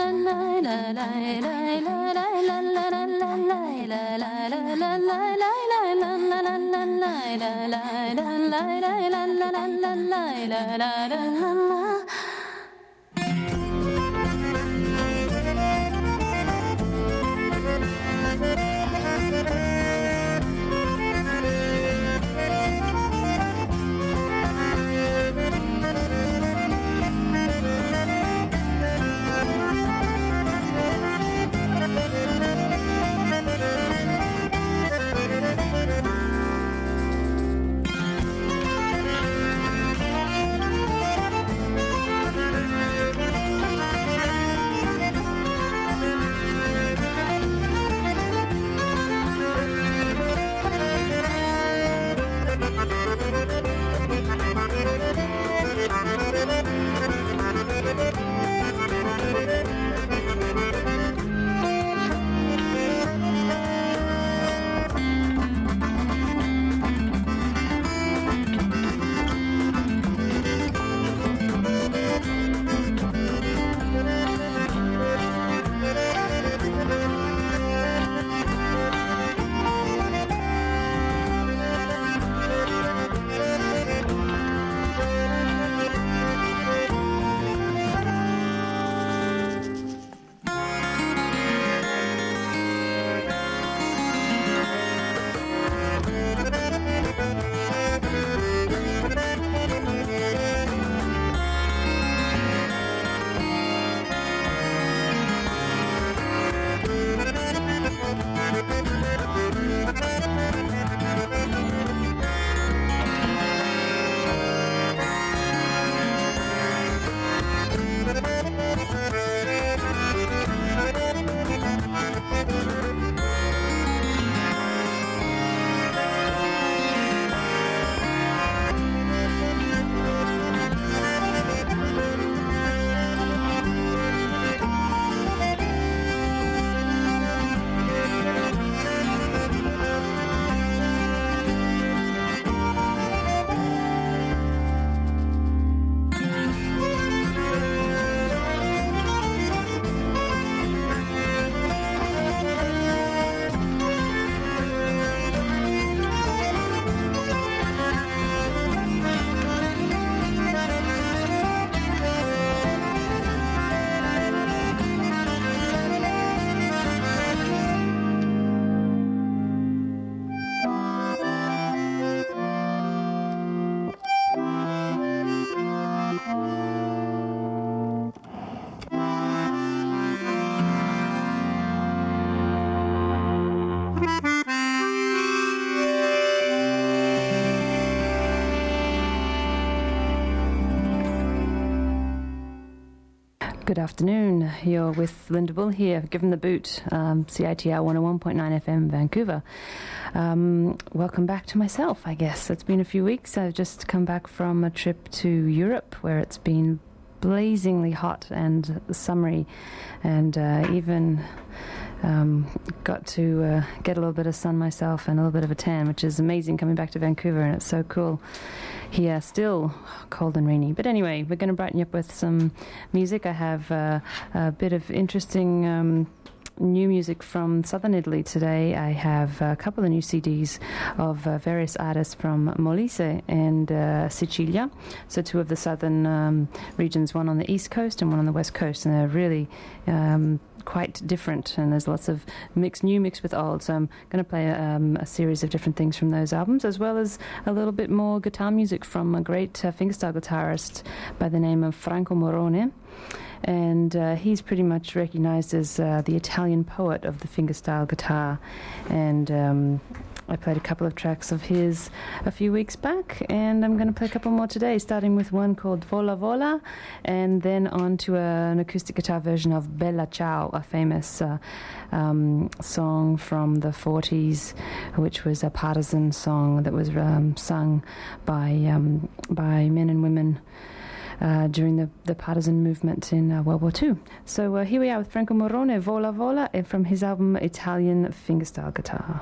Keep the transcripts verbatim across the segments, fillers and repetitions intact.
Good afternoon. You're with Linda Bull here, Given the Boot, um, C I T R one oh one point nine F M, Vancouver. Um, welcome back to myself, I guess. It's been a few weeks. I've just come back from a trip to Europe where it's been blazingly hot and summery, and uh, even um, got to uh, get a little bit of sun myself and a little bit of a tan, which is amazing coming back to Vancouver, and it's so cool here, still cold and rainy. But anyway, we're going to brighten you up with some music. I have uh, a bit of interesting um, new music from southern Italy today. I have a couple of new C Ds of uh, various artists from Molise and uh, Sicilia, so two of the southern um, regions, one on the east coast and one on the west coast, and they're really um, quite different, and there's lots of mix, new mixed with old. So I'm going to play um, a series of different things from those albums, as well as a little bit more guitar music from a great uh, fingerstyle guitarist by the name of Franco Morone. And uh, he's pretty much recognized as uh, the Italian poet of the fingerstyle guitar. And um, I played a couple of tracks of his a few weeks back, and I'm going to play a couple more today, starting with one called Vola Vola, and then on to a, an acoustic guitar version of Bella Ciao, a famous uh, um, song from the forties, which was a partisan song that was um, sung by um, by men and women Uh, during the, the partisan movement in uh, World War Two. So uh, here we are with Franco Morone, Vola Vola, and from his album Italian Fingerstyle Guitar.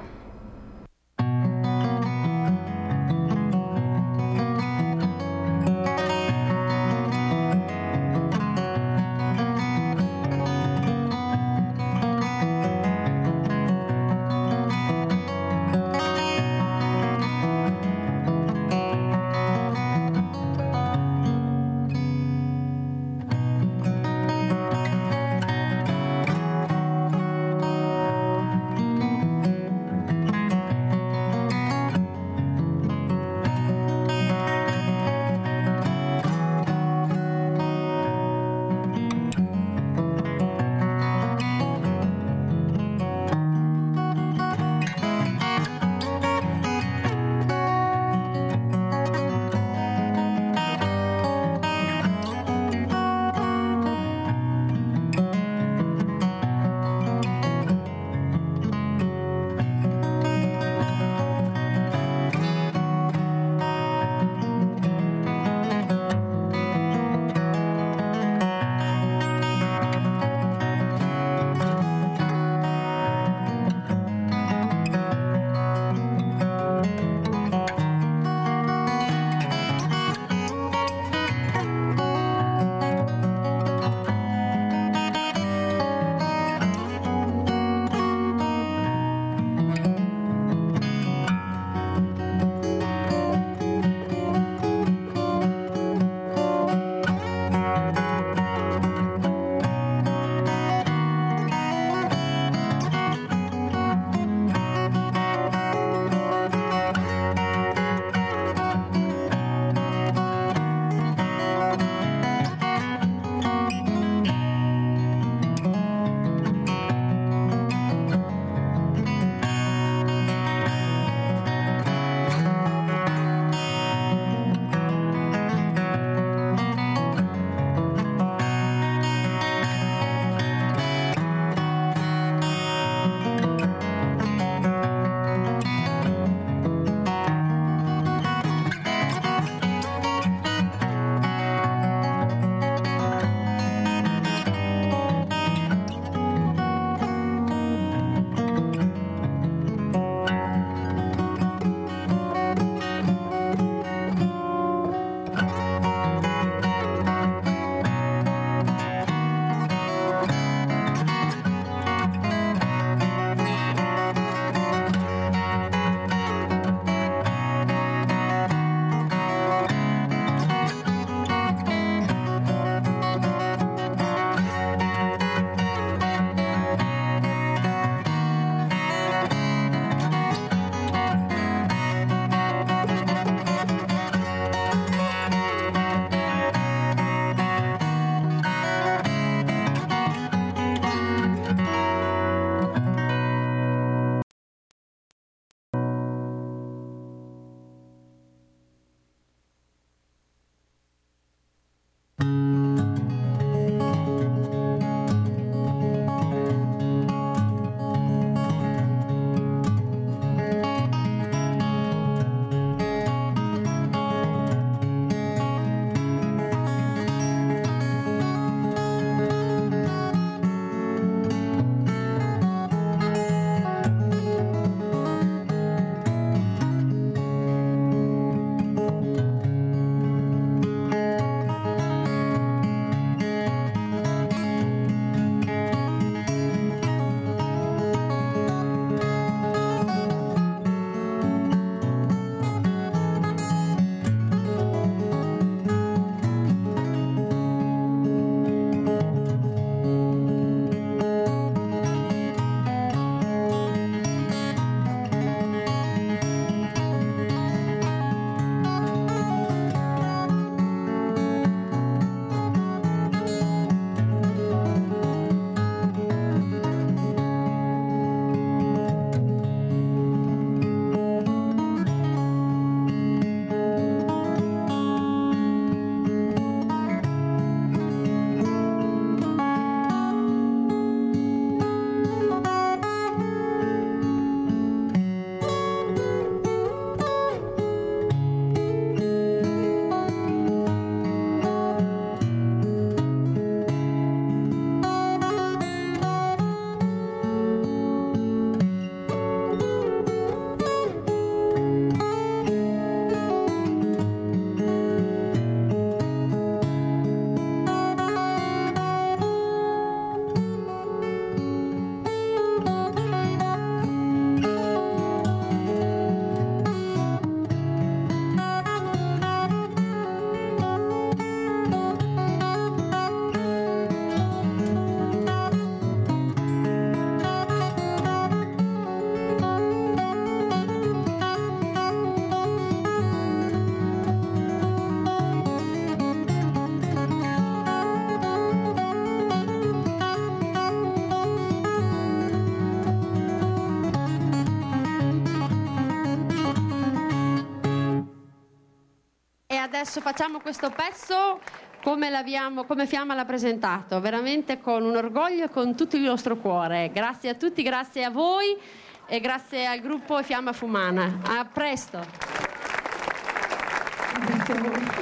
adesso facciamo questo pezzo come, l'abbiamo, come Fiamma l'ha presentato, veramente con un orgoglio e con tutto il nostro cuore. Grazie a tutti, grazie a voi e grazie al gruppo Fiamma Fumana. A presto. Grazie a voi.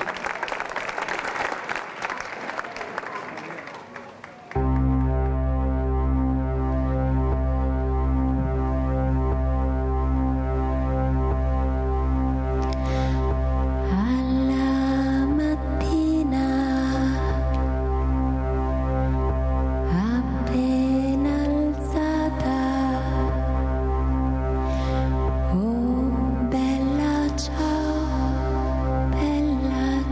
Bella ciao, bella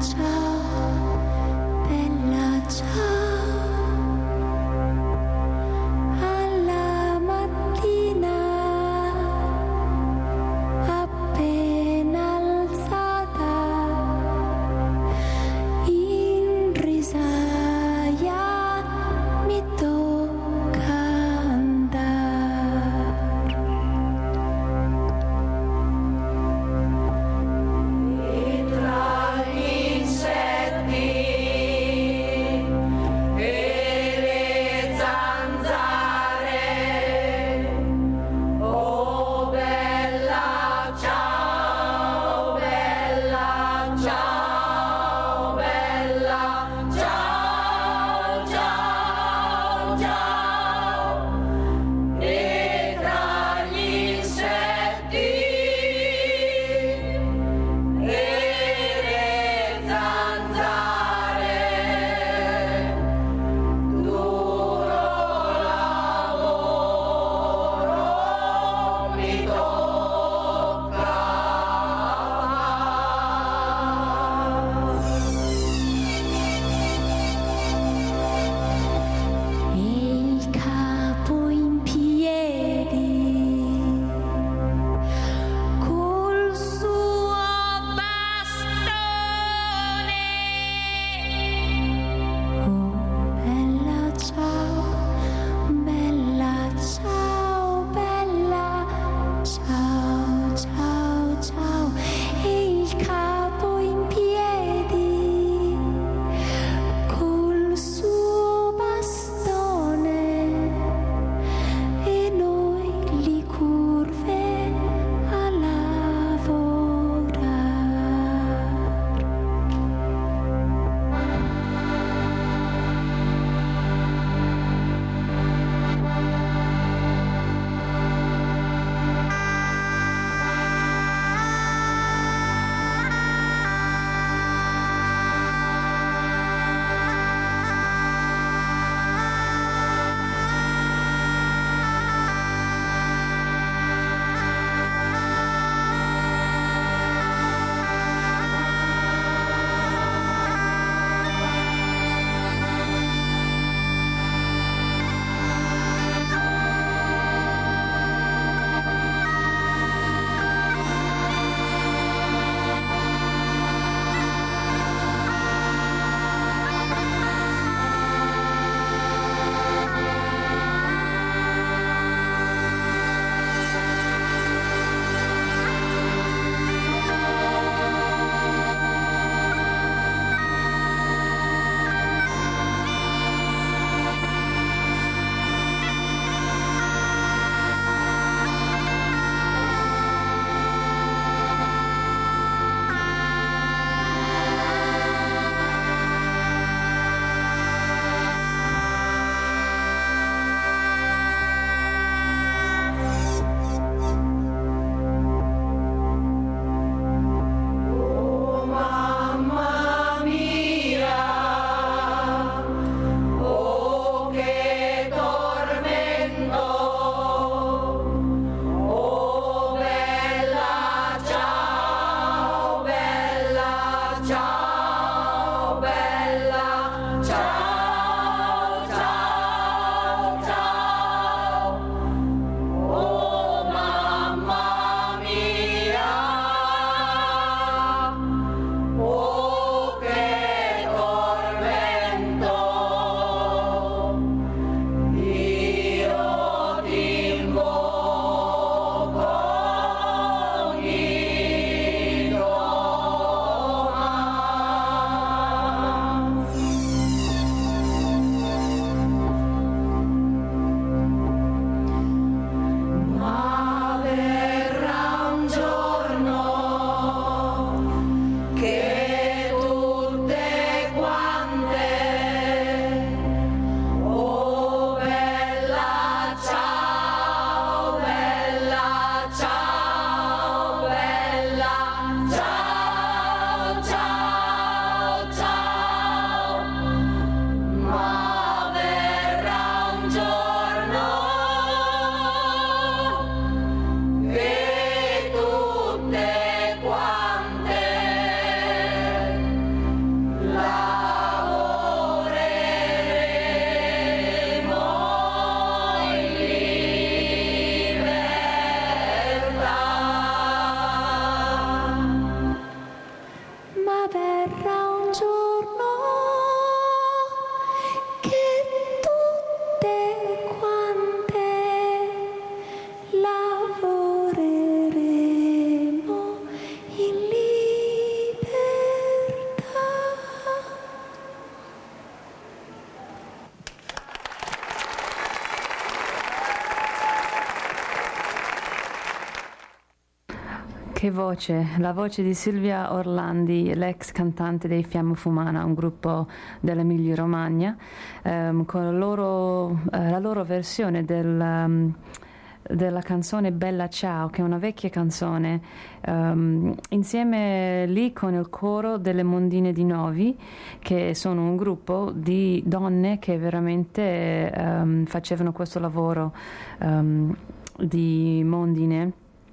Che voce, la voce di Silvia Orlandi, l'ex cantante dei Fiamma Fumana, un gruppo dell'Emilia Romagna, ehm, con la loro, eh, la loro versione del, um, della canzone Bella Ciao, che è una vecchia canzone, um, insieme lì con il coro delle Mondine di Novi, che sono un gruppo di donne che veramente um, facevano questo lavoro um, di mondine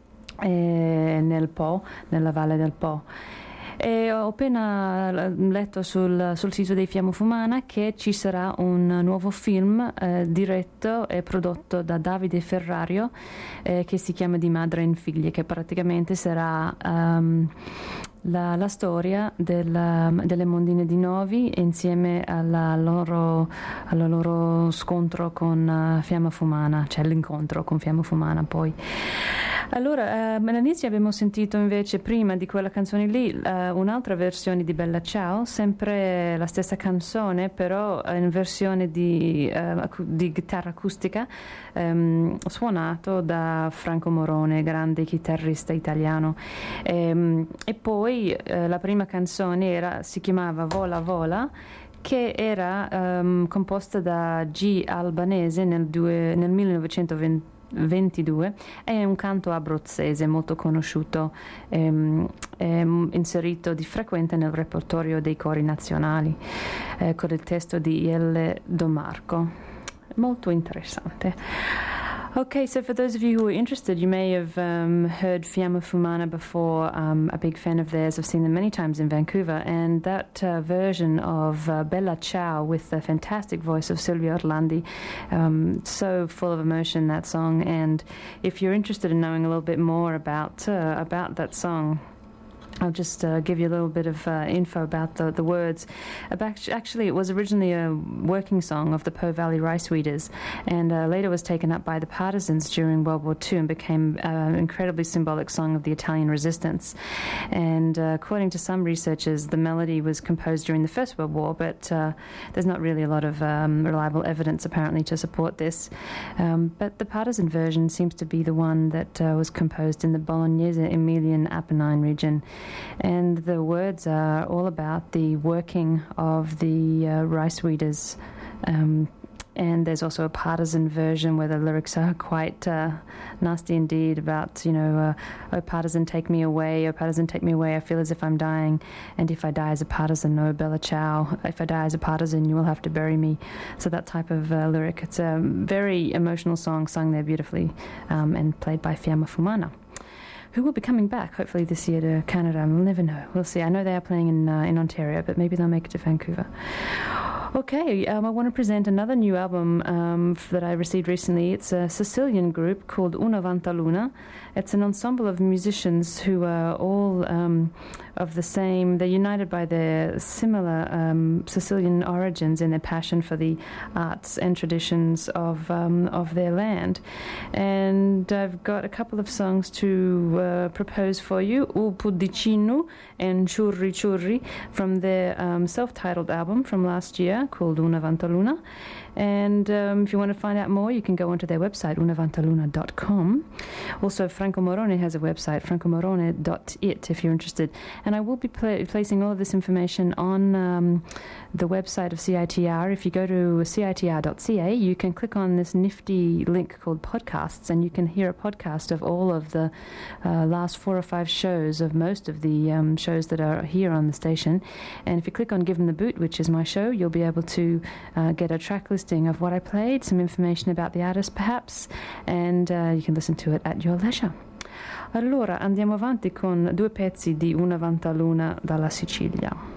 eh, nel Po, nella valle del Po. E ho appena letto sul, sul sito dei Fiamma Fumana che ci sarà un nuovo film eh, diretto e prodotto da Davide Ferrario eh, che si chiama Di madre in figlie, che praticamente sarà um, la, la storia del, delle Mondine di Novi insieme alla loro, al loro scontro con uh, Fiamma Fumana, cioè l'incontro con Fiamma Fumana poi. Allora, eh, all'inizio abbiamo sentito invece, prima di quella canzone lì, eh, un'altra versione di Bella Ciao, sempre la stessa canzone, però in versione di, eh, di chitarra acustica, ehm, suonato da Franco Morone, grande chitarrista italiano. E, e poi eh, la prima canzone era, si chiamava Vola Vola, che era um, composta da G. Albanese nel, due, nel millenovecentoventidue, è un canto abruzzese molto conosciuto, ehm, ehm, inserito di frequente nel repertorio dei cori nazionali, eh, con il testo di Ielle Domarco. Molto interessante. Okay, so for those of you who are interested, you may have um, heard Fiamma Fumana before. I'm a big fan of theirs. I've seen them many times in Vancouver, and that uh, version of uh, Bella Ciao with the fantastic voice of Silvia Orlandi, um, so full of emotion, that song. And if you're interested in knowing a little bit more about uh, about that song, I'll just uh, give you a little bit of uh, info about the, the words. About, actually, it was originally a working song of the Po Valley Rice Weeders, and uh, later was taken up by the partisans during World War Two and became uh, an incredibly symbolic song of the Italian resistance. And uh, according to some researchers, the melody was composed during the First World War, but uh, there's not really a lot of um, reliable evidence apparently to support this. Um, but the partisan version seems to be the one that uh, was composed in the Bolognese Emilian Apennine region. And the words are all about the working of the uh, rice weeders. Um, and there's also a partisan version where the lyrics are quite uh, nasty indeed about, you know, uh, oh, partisan, take me away. Oh, partisan, take me away. I feel as if I'm dying. And if I die as a partisan, oh, Bella Ciao. If I die as a partisan, you will have to bury me. So that type of uh, lyric. It's a very emotional song sung there beautifully um, and played by Fiamma Fumana, who will be coming back, hopefully this year, to Canada. We'll never know. We'll see. I know they are playing in uh, in Ontario, but maybe they'll make it to Vancouver. Okay, um, I want to present another new album um, f- that I received recently. It's a Sicilian group called Una Vanta Luna. It's an ensemble of musicians who are all um, of the same. They're united by their similar um, Sicilian origins in their passion for the arts and traditions of um, of their land. And I've got a couple of songs to uh, propose for you: U Puddicino and Churri Churri, from their um, self-titled album from last year called Una Vanta Luna. And um, if you want to find out more, you can go onto their website, una vanta luna dot com. Also, Franco Morone has a website, franco morone dot it, if you're interested. And I will be pla- placing all of this information on um, the website of C I T R. If you go to C I T R dot C A, you can click on this nifty link called podcasts, and you can hear a podcast of all of the uh, last four or five shows of most of the um, shows that are here on the station. And if you click on Give 'em the Boot, which is my show, you'll be able to uh, get a track list of what I played, some information about the artist perhaps, and uh, you can listen to it at your leisure. Allora andiamo avanti con due pezzi di Una Vanta Luna dalla Sicilia.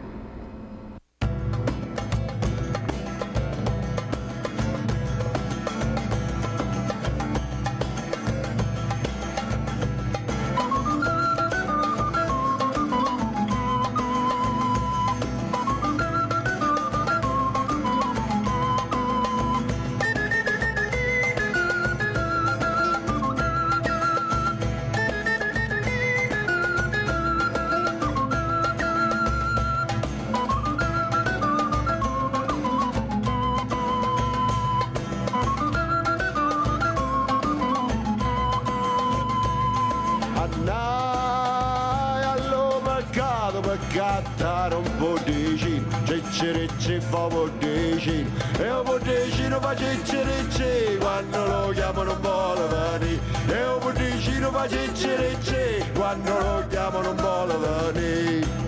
cattare un potticino, ciccirecce fa potticino, e un potticino fa ciccirecce, quando lo chiamano un vuole venire, e un potticino fa ciccirecce, quando lo chiamano un vuole venire.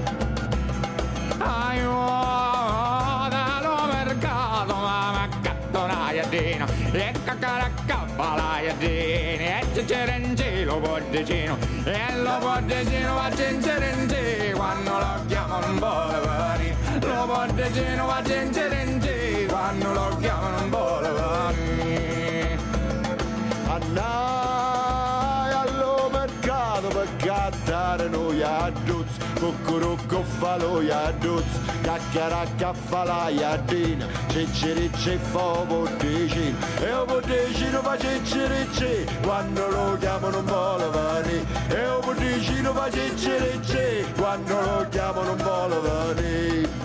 Aiuto mercato, ma gatto una iadina, e caccaracca fa la iadina, e c'era in cielo potticino, e lo potticino va in cielo, quando lo chiamano un vuole venire, lo potticino va in cielo, quando lo chiamano un vuole venire. Andai allo mercato per cattare noi adduzzi, cuccurucco fa lo adduzzi, caccaracca fa la iadina, ciccericce fa potticino, e un potticino fa ciccericce, quando lo chiamano un vuole venire, e un potticino fa ciccericce, quando lo chiamano un vuole venire.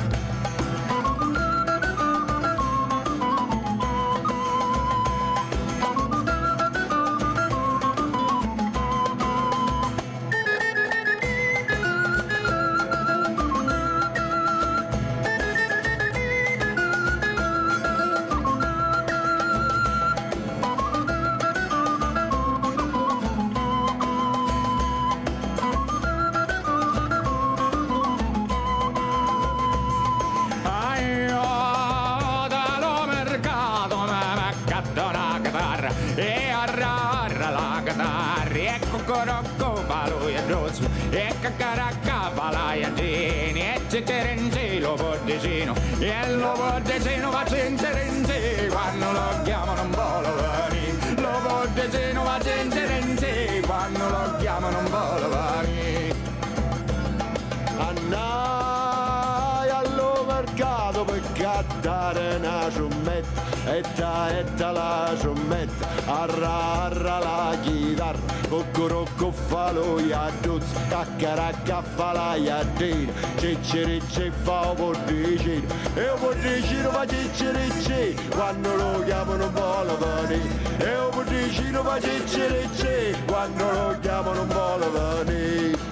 E caccaracca fa la iadini, e c'era in cielo potticino, e lo potticino va in cielo, quando lo chiamano un vuole venire, lo potticino va in cielo, quando lo chiamano un vuole venire. Andai allo mercato per cattare una ciummetta, etta etta la ciummetta, arra arra la chitarra, cuccurucco fa lo adduzzi, caccaracca fa la iadina, ciccericce fa un potticino, e un potticino fa ciccericce, quando lo chiamano un vuole venire, e un potticino fa ciccericce, quando lo chiamano un vuole venire.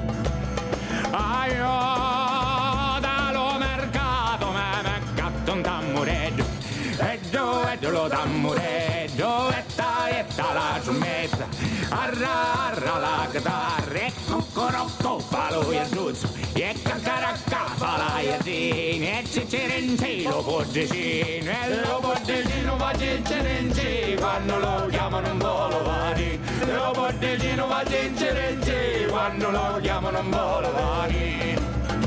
Aiuto allo mercato, ma mi gatto un tammureddo, e dove lo tammureddo, e ta e ta la ciummetta, arra arra la chitarra, e cuccorocco fa lo iaduzzo, e caccaracca fa la iadina, e c'era in cielo potticino, e lo potticino va in cielo, quando lo chiamano un vuole venire, e lo potticino va in cielo, quando lo chiamano un vuole venire.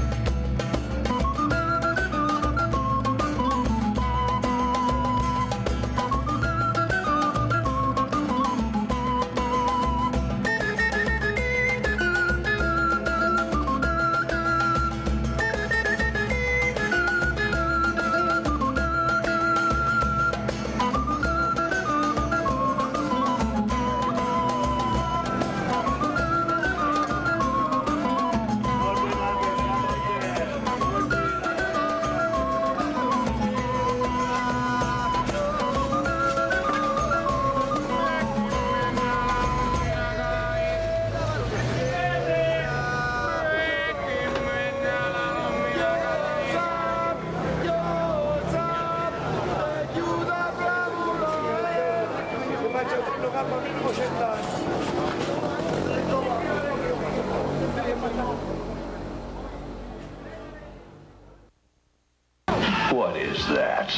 What is that?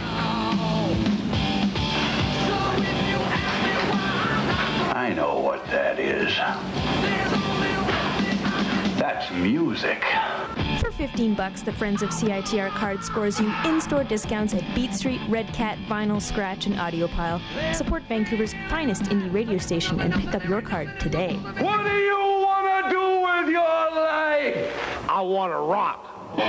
I know what that is. That's music. For fifteen bucks, the Friends of C I T R card scores you in-store discounts at Beat Street, Red Cat, Vinyl, Scratch, and Audiopile. Support Vancouver's finest indie radio station and pick up your card today. What do you want to do with your life? I want to rock.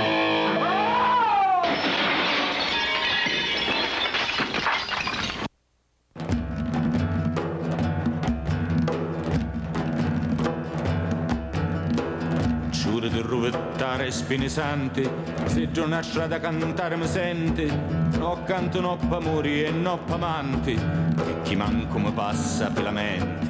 Giuro di ruvettare spine santi, se giù una strada cantare mi senti, no canto no p'amori e no p'amanti, e chi manco mi passa per lamenti.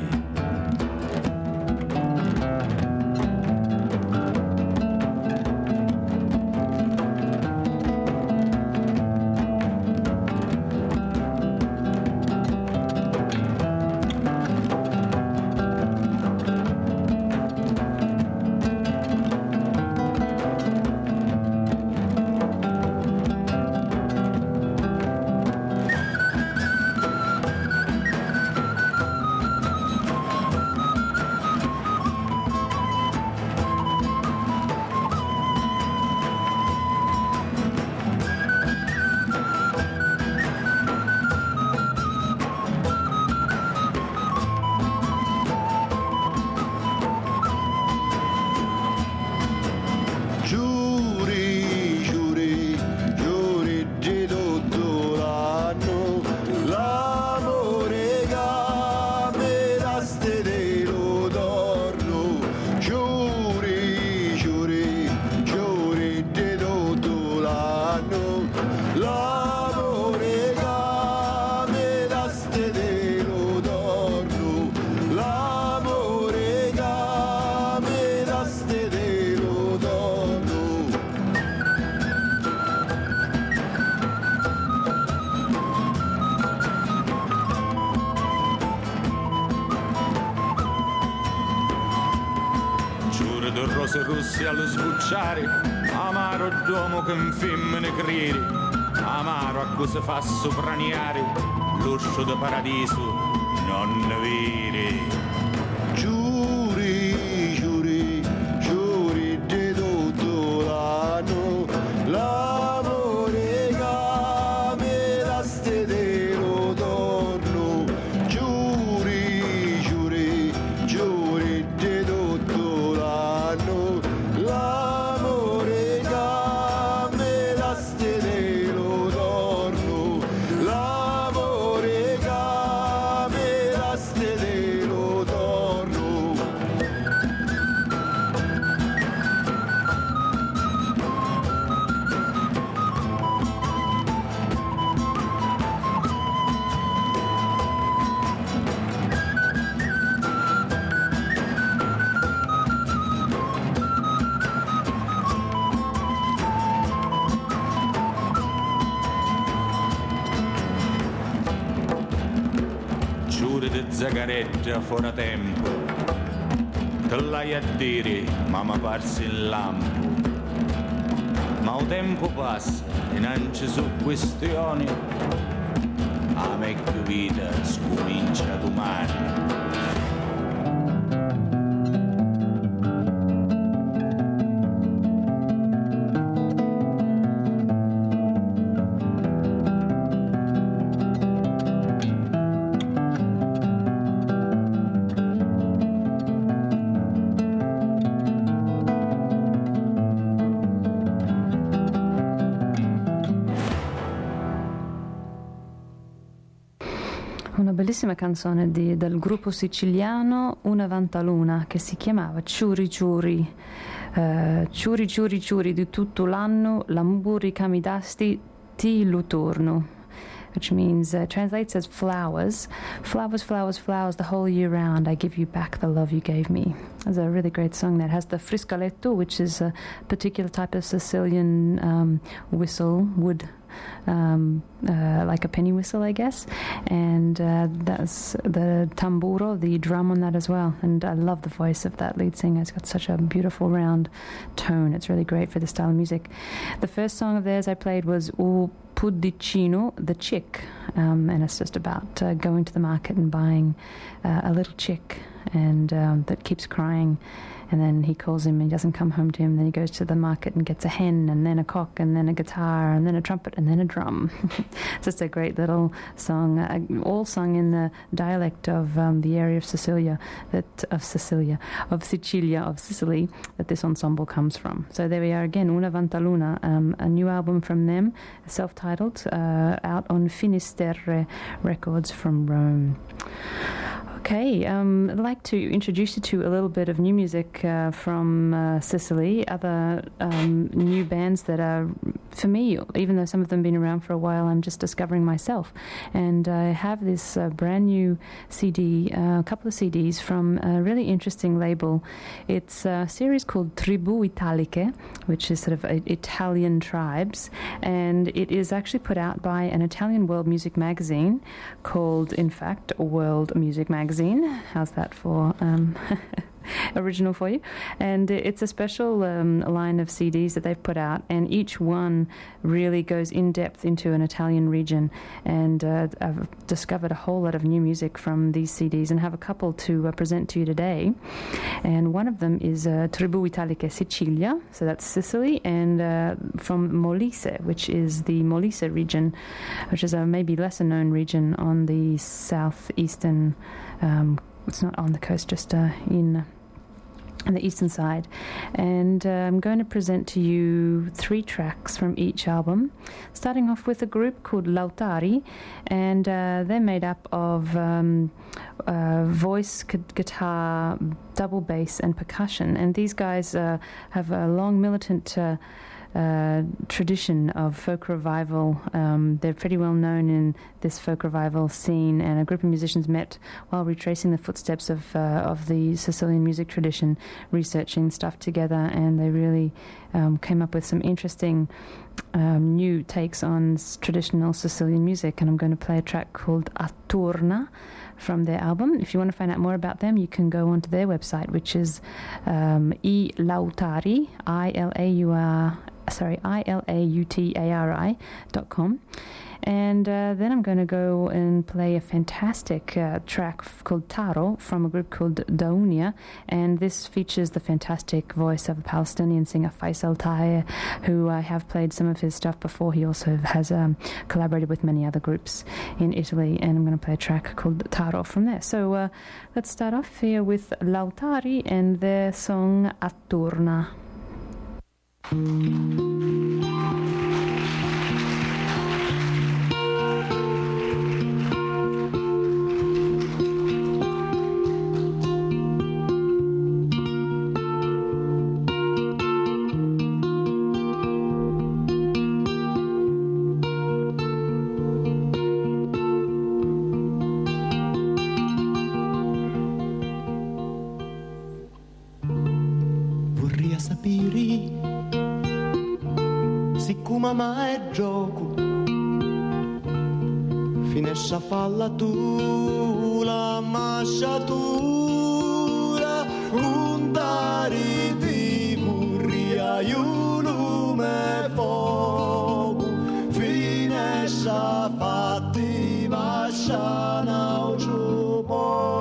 se russi allo sbucciare, amaro d'uomo che in femmine crede, amaro a cui si fa sopraniare, l'uscio del paradiso non ne vede. Giuri, giuri, giuri di tutto l'anno, l'amore che mi dà stedero torno. Giuri, giuri, giuri di tutto l'anno, l'amore che mi dà stedero torno. L'amore che mi dà stedero torno. Giuri di zagareggia fuori tempo, te l'hai a dire, ma mi parsi in lampo. Ma il tempo passa e non ci sono questioni, a me che vita scomincia domani. Una bellissima canzone di, del gruppo siciliano Una Vantaluna che si chiamava Ciuri Ciuri. Uh, ciuri Ciuri Ciuri di tutto l'anno, l'amburi che mi dasti ti lo torno. Which means, uh, translates as flowers. Flowers, flowers, flowers, the whole year round, I give you back the love you gave me. It's a really great song that has the friscoletto, which is a particular type of Sicilian um, whistle, wood, um, uh, like a penny whistle, I guess. And uh, that's the tamburo, the drum on that as well. And I love the voice of that lead singer. It's got such a beautiful round tone. It's really great for this style of music. The first song of theirs I played was U Puddicino, the chick, um, and it's just about uh, going to the market and buying uh, a little chick and um, that keeps crying, and then he calls him and he doesn't come home to him. Then he goes to the market and gets a hen and then a cock and then a guitar and then a trumpet and then a drum. It's just a great little song, uh, all sung in the dialect of um, the area of Sicilia, that of Sicilia, of Sicilia, of Sicily, that this ensemble comes from. So there we are again, Una Vantaluna, um, a new album from them, self-titled, uh, out on Finisterre Records from Rome. Okay, um, I'd like to introduce you to a little bit of new music uh, from uh, Sicily, other um, new bands that are, for me, even though some of them have been around for a while, I'm just discovering myself. And I have this uh, brand new C D, a uh, couple of C Ds from a really interesting label. It's a series called Tribù Italiche, which is sort of a, Italian tribes, and it is actually put out by an Italian world music magazine called, in fact, World Music Magazine. How's that for um, original for you? And it's a special um, line of C Ds that they've put out, and each one really goes in depth into an Italian region. And uh, I've discovered a whole lot of new music from these C Ds and have a couple to uh, present to you today. And one of them is uh, Tribù Italiche Sicilia, so that's Sicily, and uh, from Molise, which is the Molise region, which is a maybe lesser known region on the southeastern Um, it's not on the coast, just uh, in on the eastern side. And uh, I'm going to present to you three tracks from each album, starting off with a group called Lautari, and uh, they're made up of um, uh, voice, gu- guitar, double bass and percussion. And these guys uh, have a long militant uh, uh, tradition of folk revival. Um, they're pretty well known in this folk revival scene, and a group of musicians met while retracing the footsteps of uh, of the Sicilian music tradition, researching stuff together, and they really um, came up with some interesting um, new takes on s- traditional Sicilian music. And I'm going to play a track called Atturna from their album. If you want to find out more about them, you can go onto their website, which is um, I Lautari, I L A U R, sorry, I L A U T A R I dot com. And uh, then I'm going to go and play a fantastic uh, track f- called Taro from a group called Daunia, and this features the fantastic voice of a Palestinian singer, Faisal Tahir, who I have played some of his stuff before. He also has um, collaborated with many other groups in Italy, and I'm going to play a track called Taro from there. So uh, let's start off here with Lautari and their song Atturna. Ma è gioco, finisce a falla tu la masciatura, untari di burria, io lume fuoco, finisce a fatti vasciana o ciupo.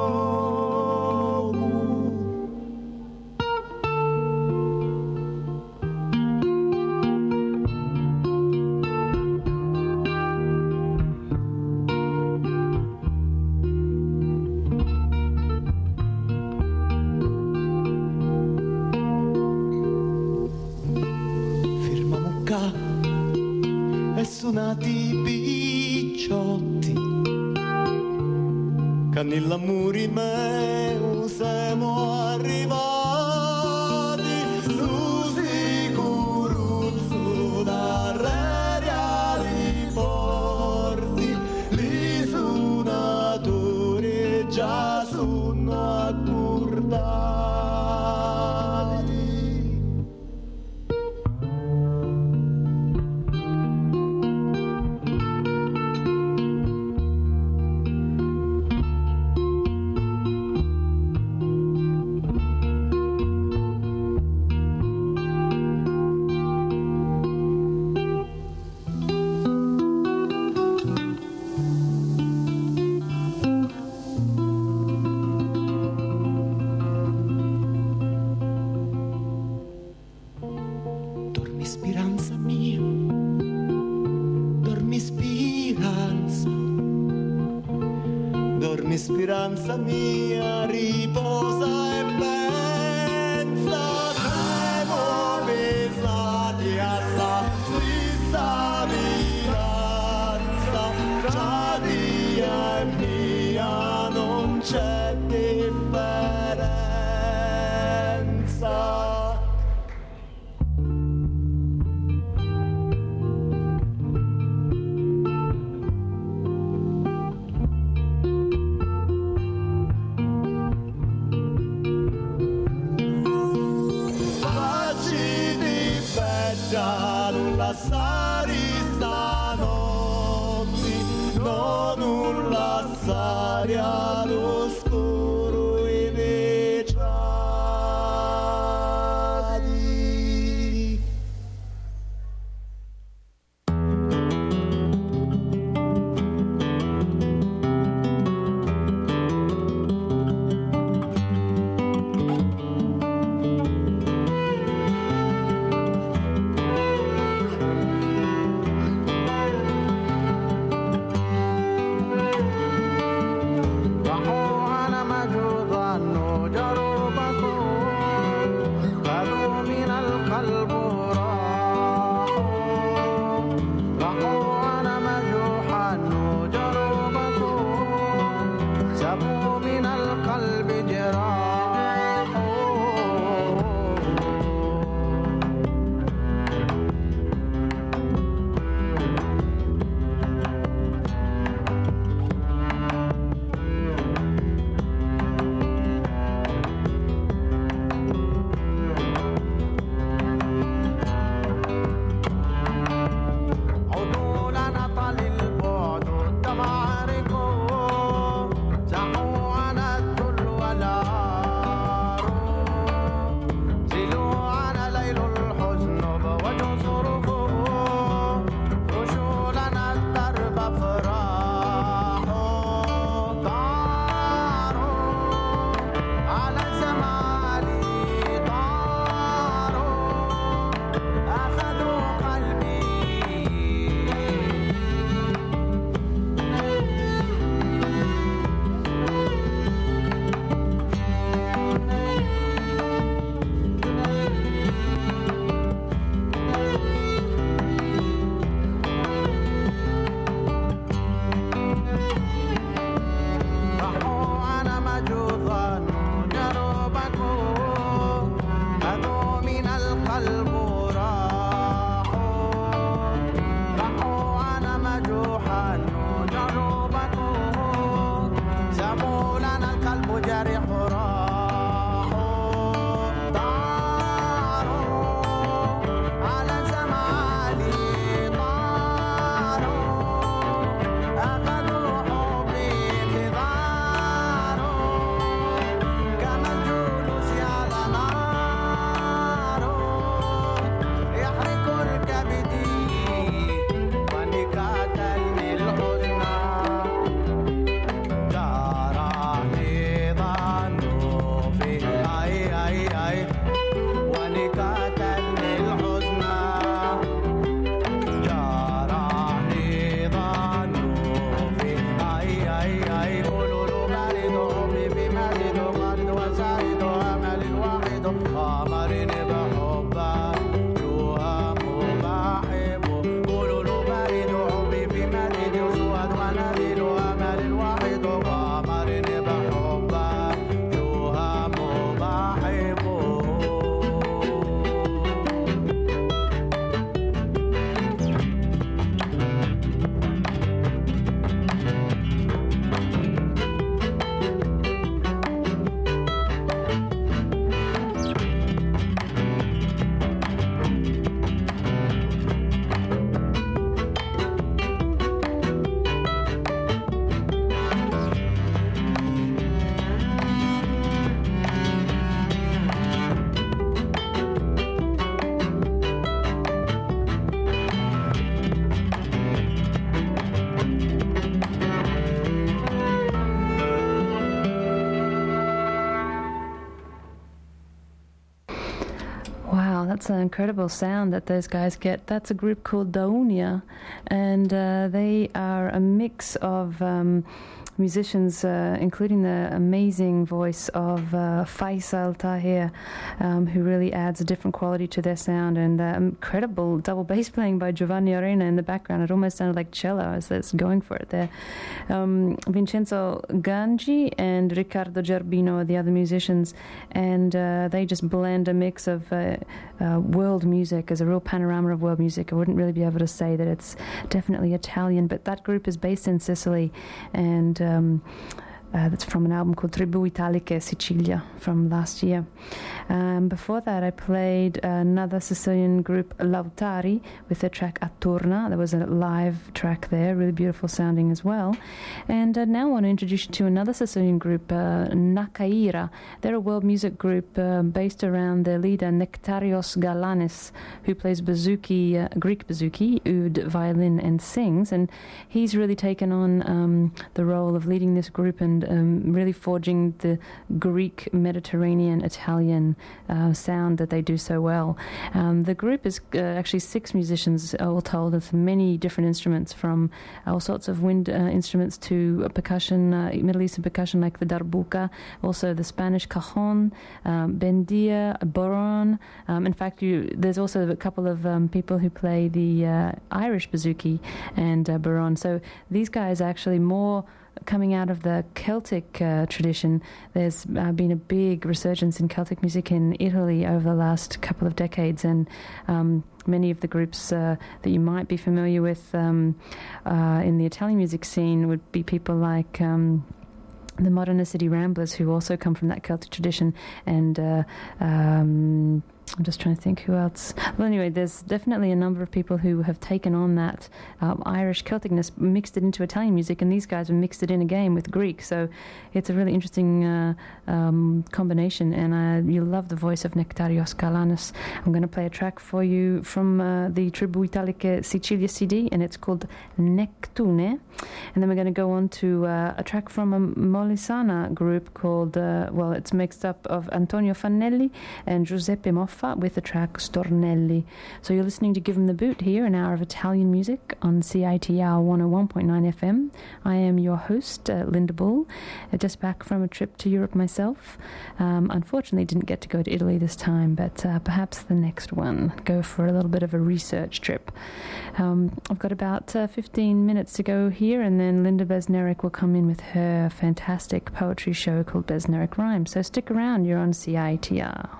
Suonati picciotti, canilla muri meu siamo arrivati, su sicuruzzo da reali porti, li suonatori già sono accordati. Speranza mia, riposa e pensa, siamo pesati alla stessa vianza, tra dia e mia non c'è differenza. Passare stanotti, non un lassare all'oscuro i vetrati. that's an incredible sound that those guys get. That's a group called Daunia, and uh, they are a mix of um, musicians, uh, including the amazing voice of uh, Faisal Tahir, um, who really adds a different quality to their sound, and uh, incredible double bass playing by Giovanni Arena in the background. It almost sounded like cello as it's going for it there. Um, Vincenzo Gangi and Riccardo Gerbino are the other musicians, and uh, they just blend a mix of uh, uh, world music as a real panorama of world music. I wouldn't really be able to say that it's definitely Italian, but that group is based in Sicily, and Um, uh, that's from an album called Tribù Italiche Sicilia from last year. Um, before that, I played another Sicilian group, Lautari, with their track Attorna. There was a live track there, really beautiful sounding as well. And uh, now I want to introduce you to another Sicilian group, uh, Nakaira. They're a world music group uh, based around their leader, Nektarios Galanis, who plays bouzouki, uh, Greek bouzouki, oud, violin, and sings. And he's really taken on um, the role of leading this group and um, really forging the Greek, Mediterranean, Italian uh, sound that they do so well. Um, the group is uh, actually six musicians all told, with many different instruments, from all sorts of wind uh, instruments to uh, percussion, uh, Middle Eastern percussion like the darbuka, also the Spanish cajon, um, bendia, boron. Um, in fact, you, there's also a couple of um, people who play the uh, Irish bouzouki and uh, boron. So these guys are actually more coming out of the Celtic uh, tradition. There's uh, been a big resurgence in Celtic music in Italy over the last couple of decades, and um, many of the groups uh, that you might be familiar with um, uh, in the Italian music scene would be people like um, the Modernicity Ramblers, who also come from that Celtic tradition, and uh, um, I'm just trying to think who else. Well, anyway, there's definitely a number of people who have taken on that um, Irish Celticness, mixed it into Italian music, and these guys have mixed it in again with Greek. So it's a really interesting uh, um, combination, and uh, you'll love the voice of Nektarios Galanis. I'm going to play a track for you from uh, the Tribù Italiche Sicilia C D, and it's called Nectune. And then we're going to go on to uh, a track from a Molisana group called, uh, well, it's mixed up of Antonio Fanelli and Giuseppe Moffa, with the track Stornelli. So you're listening to Give 'em the Boot here, an hour of Italian music on C I T R one oh one point nine F M. I am your host, uh, Linda Bull, uh, just back from a trip to Europe myself. Um, unfortunately, didn't get to go to Italy this time, but uh, perhaps the next one, go for a little bit of a research trip. Um, I've got about uh, fifteen minutes to go here, and then Linda Besneric will come in with her fantastic poetry show called Besneric Rhymes. So stick around, you're on C I T R.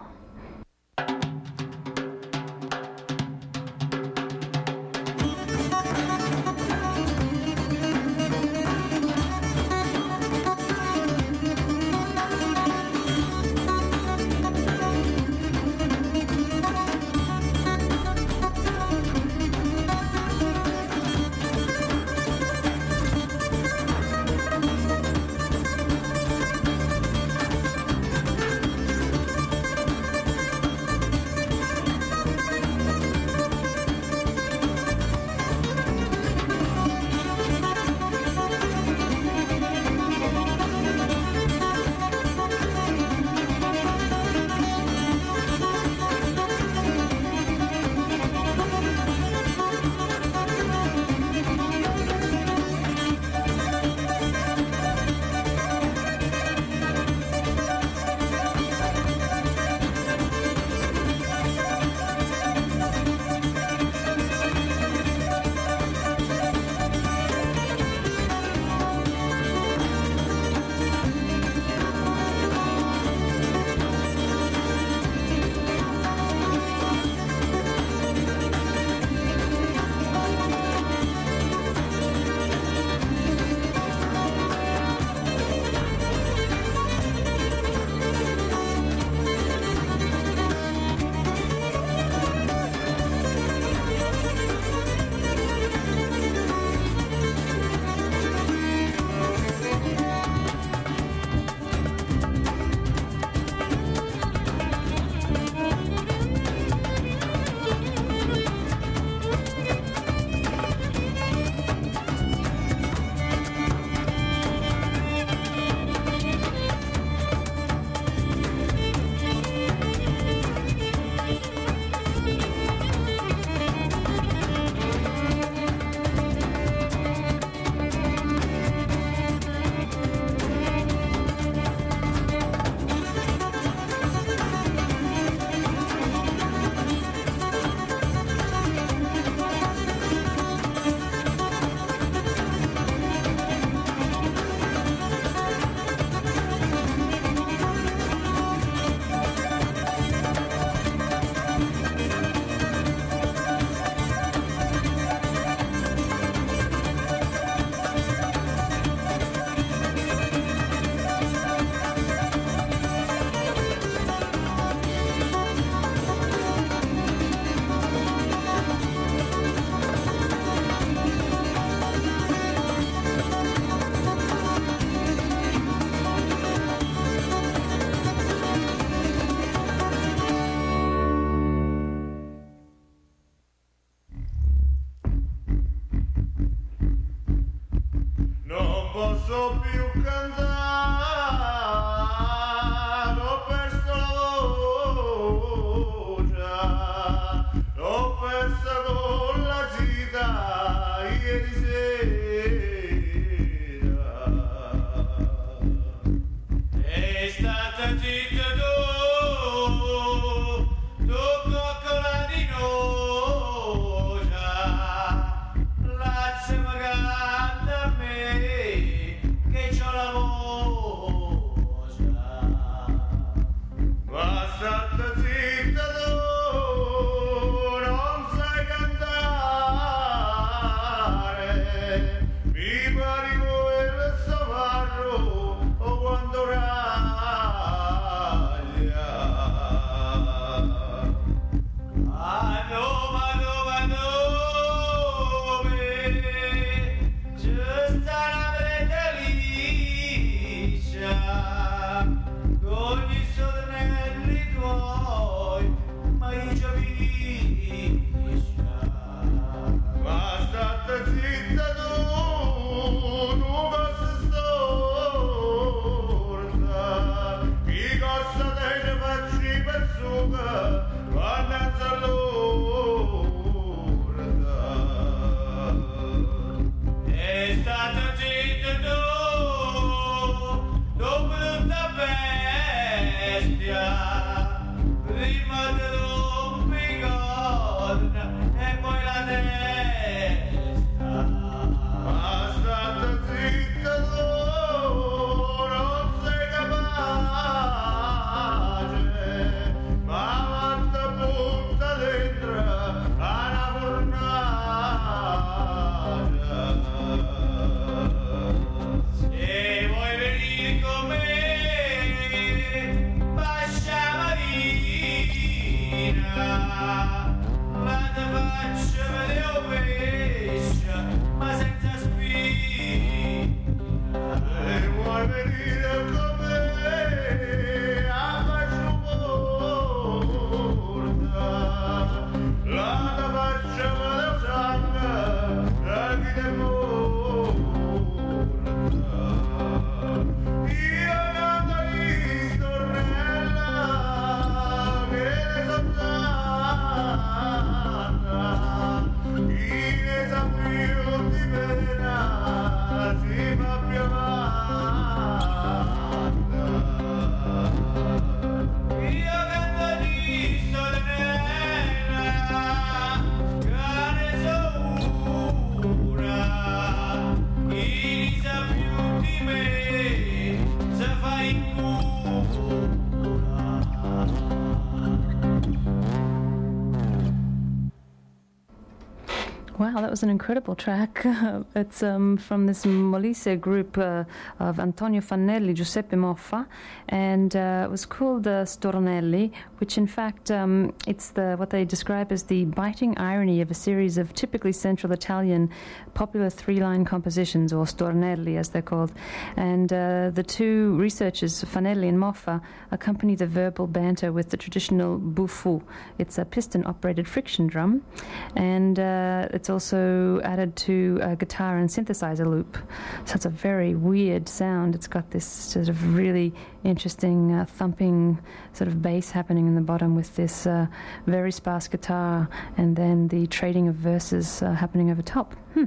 Wow, that was an incredible track. It's um, from this Molise group uh, of Antonio Fanelli, Giuseppe Moffa, and uh, it was called uh, Stornelli, which in fact um, it's the what they describe as the biting irony of a series of typically Central Italian popular three-line compositions, or Stornelli as they're called. And uh, the two researchers, Fanelli and Moffa, accompany the verbal banter with the traditional bufu. It's a piston-operated friction drum, and uh, it's also added to a guitar and synthesizer loop. So it's a very weird sound. It's got this sort of really interesting uh, thumping sort of bass happening in the bottom with this uh, very sparse guitar, and then the trading of verses uh, happening over top. Hmm.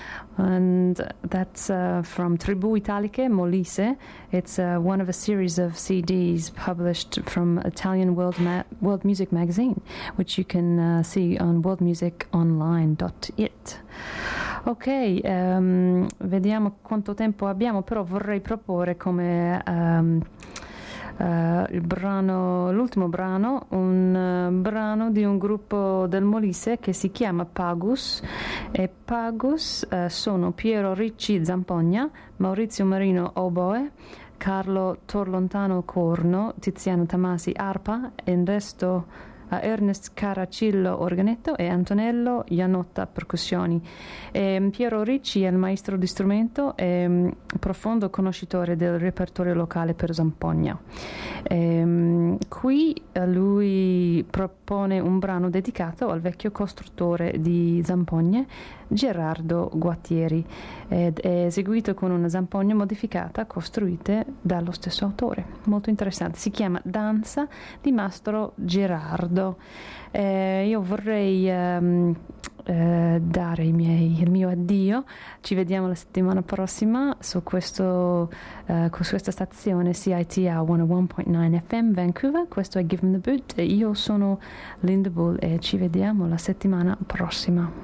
And that's uh, from Tribù Italiche, Molise. It's uh, one of a series of C Ds published from Italian World, Ma- World Music Magazine, which you can uh, see on world music online dot it. Ok, um, vediamo quanto tempo abbiamo, però vorrei proporre come um, Uh, il brano, l'ultimo brano, un uh, brano di un gruppo del Molise che si chiama Pagus, e Pagus uh, sono Piero Ricci Zampogna, Maurizio Marino oboe, Carlo Torlontano corno, Tiziano Tamasi arpa, e il resto a Ernest Caracillo organetto e Antonello Ianotta percussioni. E Piero Ricci è il maestro di strumento e um, profondo conoscitore del repertorio locale per Zampogna. E, um, qui uh, lui propone un brano dedicato al vecchio costruttore di zampogne, Gerardo Guattieri, ed è eseguito con una zampogna modificata costruite dallo stesso autore. Molto interessante, si chiama Danza di Mastro Gerardo. Eh, io vorrei um, eh, dare i miei, il mio addio. Ci vediamo la settimana prossima su, questo, eh, su questa stazione C I T R centouno point nine F M Vancouver. Questo è Give 'em the Boot. Io sono Linda Bull e ci vediamo la settimana prossima.